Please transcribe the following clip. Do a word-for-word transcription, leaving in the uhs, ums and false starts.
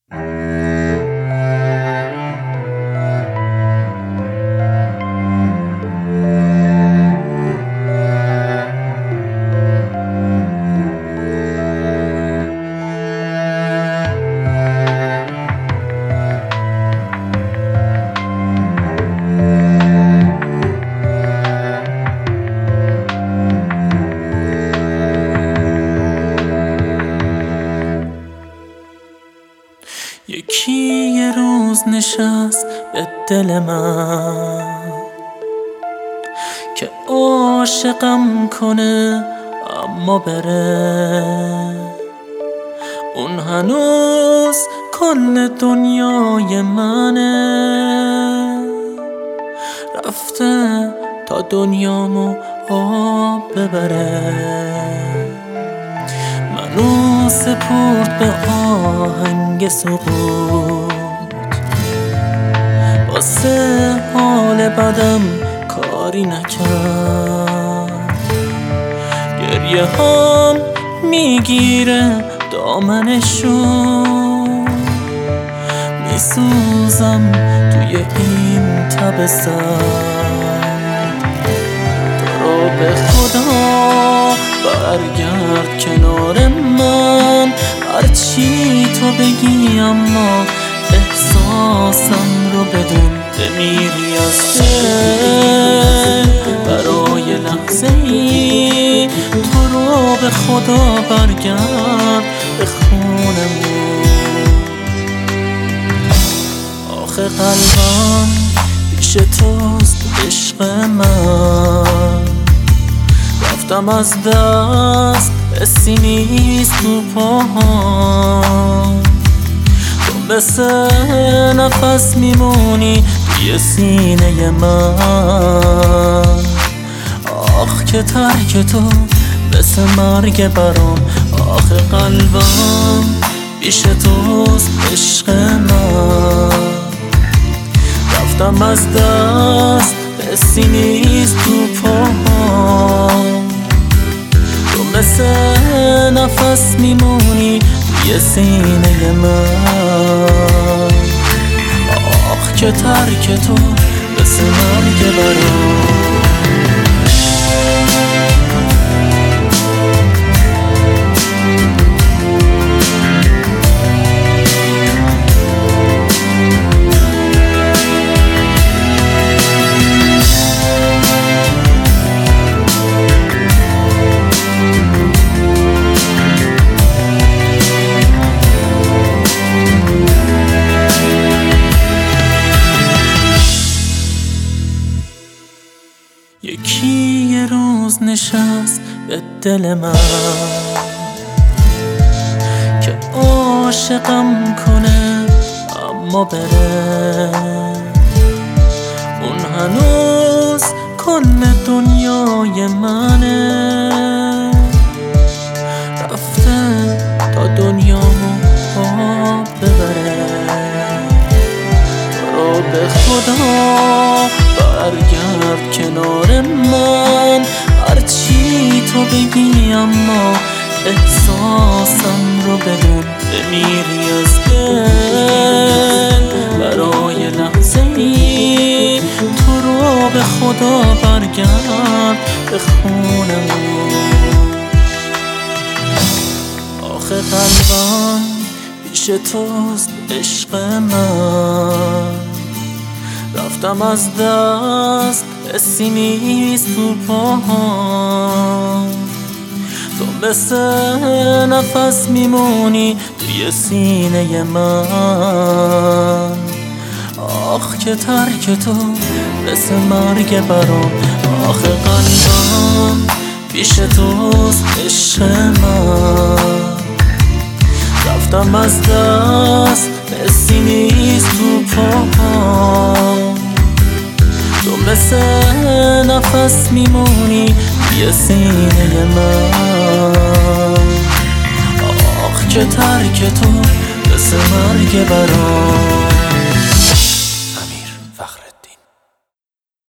یکی یه روز نشست به دل من که عاشقم کنه اما بره. اون هنوز کل دنیای منه، رفته تا دنیامو آب ببره. منو سپرد به آهنگ سقوط، واسه حال بدم کاری نکرد. گریه هم میگیره دامنشو، میسوزم توی این تب سرد. تو رو به خدا برگرد کنار من، هرچی تو بگی اما احساسم رو بدون. بمیری از دل برای لحظه ای، تو رو به خدا برگرد به خونمون. آخه قلبم پیش توست عشق من، رفتم از دست حسی نیست تو پاهام. تو مثل نفس میمونی توی سینه من. آخ که ترک تو مثل مرگ برام. آخه قلبم پیش توست عشق من، رفتم از دست حسی نیست تو پاهام. تو مثل نفس میمونی توی سینه من. آخ که ترک تو مثل مرگ برام. یکی یه روز نشست به دل من که عاشقم کنه اما بره. اون هنوز کل دنیای منه، رفته تا دنیامو آب ببره. تو رو به خدا برگرد کنار من، هرچی تو بگی اما احساسم رو بدون. بمیری از دل برای لحظه ای، تو رو به خدا برگرد به خونمون. آخه قلبم پیش توست عشق من، رفتم از دست حسی نیست تو پاهام. تو مثل نفس میمونی توی سینه من. آخ که ترک تو مثل مرگ برام. آخه قلبم پیش توست عشق من، رفتم از دست حسی نیست تو پاهام. تو مثل نفس میمونی توی سینه من. آخ که ترک تو مثل مرگ برام.